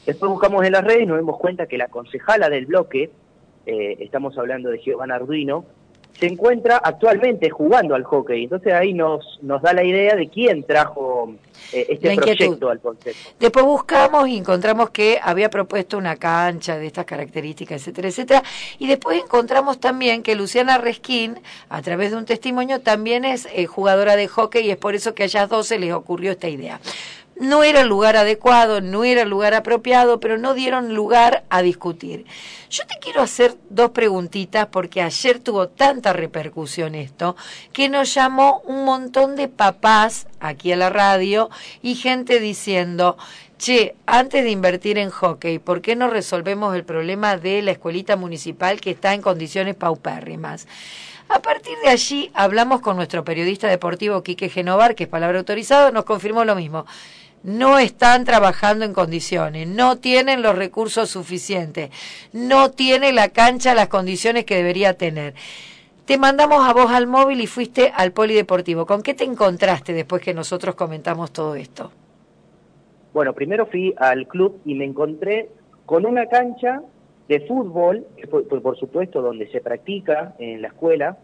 Después buscamos en las redes y nos dimos cuenta que la concejala del bloque, estamos hablando de Giovanna Arduino, se encuentra actualmente jugando al hockey. Entonces ahí nos da la idea de quién trajo este proyecto al consejo. Después buscamos y encontramos que había propuesto una cancha de estas características, etcétera, etcétera. Y después encontramos también que Luciana Resquín, a través de un testimonio, también es jugadora de hockey, y es por eso que a ellas dos se les ocurrió esta idea. No era el lugar adecuado, no era el lugar apropiado, pero no dieron lugar a discutir. Yo te quiero hacer dos preguntitas, porque ayer tuvo tanta repercusión esto, que nos llamó un montón de papás aquí a la radio y gente diciendo: che, antes de invertir en hockey, ¿por qué no resolvemos el problema de la escuelita municipal que está en condiciones paupérrimas? A partir de allí hablamos con nuestro periodista deportivo Quique Genovar, que es palabra autorizada, nos confirmó lo mismo. No están trabajando en condiciones, no tienen los recursos suficientes, no tiene la cancha las condiciones que debería tener. Te mandamos a vos al móvil y fuiste al polideportivo. ¿Con qué te encontraste después que nosotros comentamos todo esto? Bueno, primero fui al club y me encontré con una cancha de fútbol, por supuesto, donde se practica en la escuela,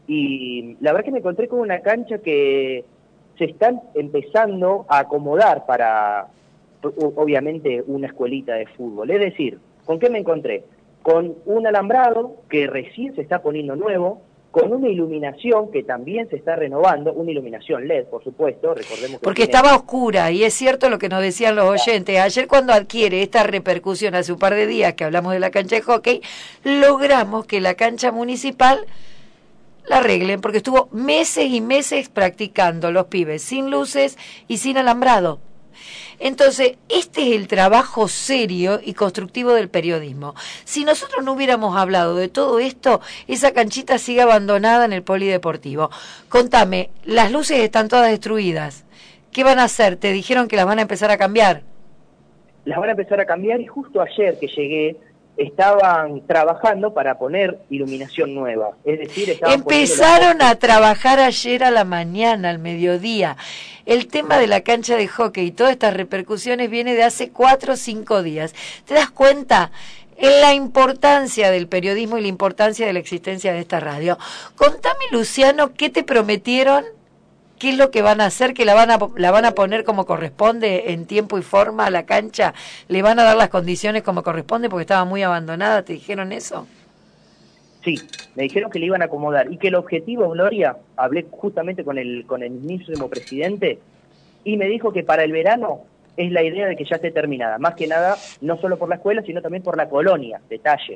y la verdad que me encontré con una cancha que se están empezando a acomodar para, obviamente, una escuelita de fútbol. Es decir, ¿con qué me encontré? Con un alambrado que recién se está poniendo nuevo, con una iluminación que también se está renovando, una iluminación LED, por supuesto, recordemos que porque estaba oscura, y es cierto lo que nos decían los oyentes. Ayer, cuando adquiere esta repercusión, hace un par de días que hablamos de la cancha de hockey, logramos que la cancha municipal la arreglen, porque estuvo meses y meses practicando los pibes sin luces y sin alambrado. Entonces, este es el trabajo serio y constructivo del periodismo. Si nosotros no hubiéramos hablado de todo esto, esa canchita sigue abandonada en el polideportivo. Contame, las luces están todas destruidas. ¿Qué van a hacer? ¿Te dijeron que las van a empezar a cambiar? Las van a empezar a cambiar, y justo ayer que llegué, estaban trabajando para poner iluminación nueva. Es decir, empezaron a trabajar ayer a la mañana, al mediodía. El tema de la cancha de hockey y todas estas repercusiones viene de hace 4 o 5 días. ¿Te das cuenta? En la importancia del periodismo y la importancia de la existencia de esta radio. Contame, Luciano, ¿qué te prometieron? ¿Qué es lo que van a hacer? ¿Que la van a poner como corresponde, en tiempo y forma, a la cancha? ¿Le van a dar las condiciones como corresponde porque estaba muy abandonada? ¿Te dijeron eso? Sí, me dijeron que le iban a acomodar y que el objetivo, Gloria, hablé justamente con el mismísimo presidente, y me dijo que para el verano es la idea de que ya esté terminada. Más que nada, no solo por la escuela, sino también por la colonia, detalle.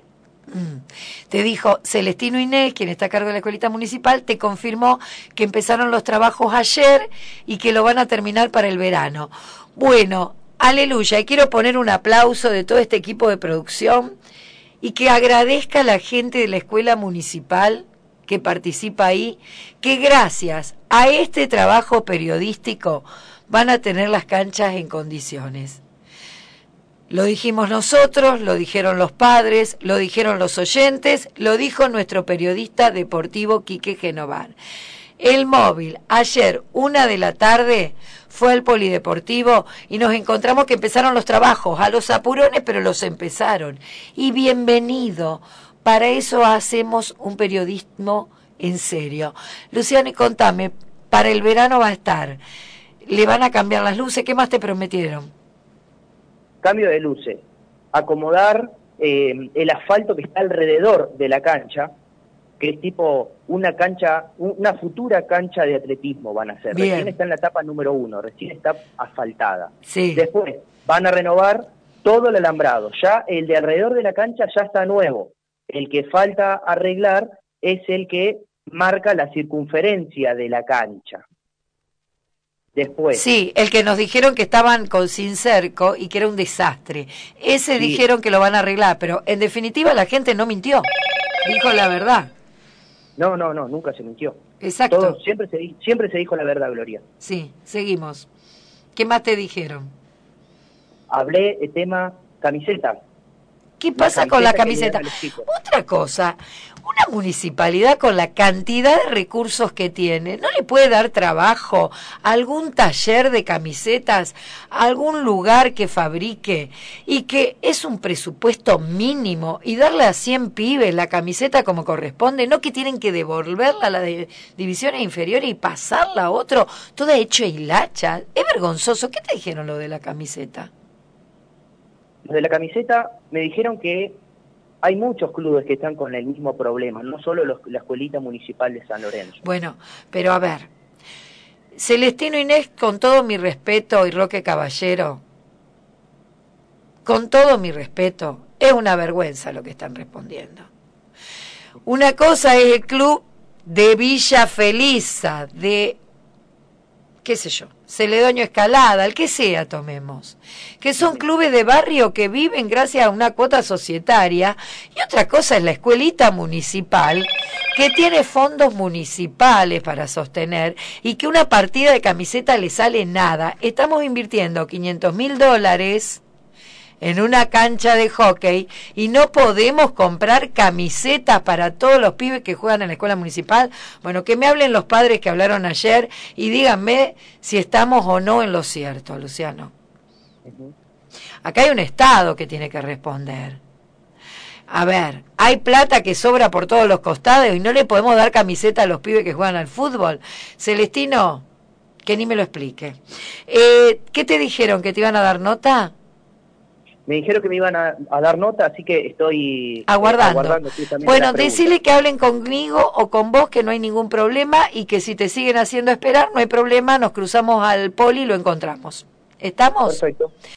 Te dijo Celestino Inés, quien está a cargo de la escuelita municipal, te confirmó que empezaron los trabajos ayer y que lo van a terminar para el verano. Bueno, aleluya, y quiero poner un aplauso de todo este equipo de producción y que agradezca a la gente de la escuela municipal que participa ahí, que gracias a este trabajo periodístico van a tener las canchas en condiciones. Lo dijimos nosotros, lo dijeron los padres, lo dijeron los oyentes, lo dijo nuestro periodista deportivo Quique Genovar. El móvil, ayer, 1 de la tarde, fue al polideportivo y nos encontramos que empezaron los trabajos, a los apurones, pero los empezaron. Y bienvenido, para eso hacemos un periodismo en serio. Luciano, y contame, para el verano va a estar, ¿le van a cambiar las luces? ¿Qué más te prometieron? Cambio de luces, acomodar el asfalto que está alrededor de la cancha, que es tipo una cancha, una futura cancha de atletismo van a hacer. Bien. Recién está en la etapa número 1, recién está asfaltada. Sí. Después van a renovar todo el alambrado. Ya el de alrededor de la cancha ya está nuevo. El que falta arreglar es el que marca la circunferencia de la cancha. Después. Sí, el que nos dijeron que estaban sin cerco y que era un desastre. Ese sí. Dijeron que lo van a arreglar, pero en definitiva la gente no mintió. Dijo la verdad. No, nunca se mintió. Exacto. Todo, siempre se dijo la verdad, Gloria. Sí, seguimos. ¿Qué más te dijeron? Hablé de tema camisetas. ¿Qué pasa con la camiseta? Otra cosa, una municipalidad con la cantidad de recursos que tiene, ¿no le puede dar trabajo a algún taller de camisetas, a algún lugar que fabrique y que es un presupuesto mínimo y darle a 100 pibes la camiseta como corresponde? No que tienen que devolverla a las divisiones inferiores y pasarla a otro, toda hecha hilacha. Es vergonzoso. ¿Qué te dijeron lo de la camiseta? Los de la camiseta me dijeron que hay muchos clubes que están con el mismo problema, no solo la escuelita municipal de San Lorenzo. Bueno, pero a ver, Celestino Inés, con todo mi respeto, y Roque Caballero, con todo mi respeto, es una vergüenza lo que están respondiendo. Una cosa es el club de Villa Felisa, de qué sé yo, Celedonio Escalada, el que sea tomemos, que son clubes de barrio que viven gracias a una cuota societaria, y otra cosa es la escuelita municipal, que tiene fondos municipales para sostener, y que una partida de camiseta le sale nada. Estamos invirtiendo $500.000 en una cancha de hockey y no podemos comprar camisetas para todos los pibes que juegan en la escuela municipal. Bueno, que me hablen los padres que hablaron ayer y díganme si estamos o no en lo cierto, Luciano. Acá hay un Estado que tiene que responder. A ver, hay plata que sobra por todos los costados y no le podemos dar camiseta a los pibes que juegan al fútbol. Celestino, que ni me lo explique. ¿Qué te dijeron? ¿Que te iban a dar nota? Me dijeron que me iban a dar nota, así que estoy aguardando bueno, decirle que hablen conmigo o con vos, que no hay ningún problema, y que si te siguen haciendo esperar, no hay problema, nos cruzamos al poli y lo encontramos. ¿Estamos? Perfecto.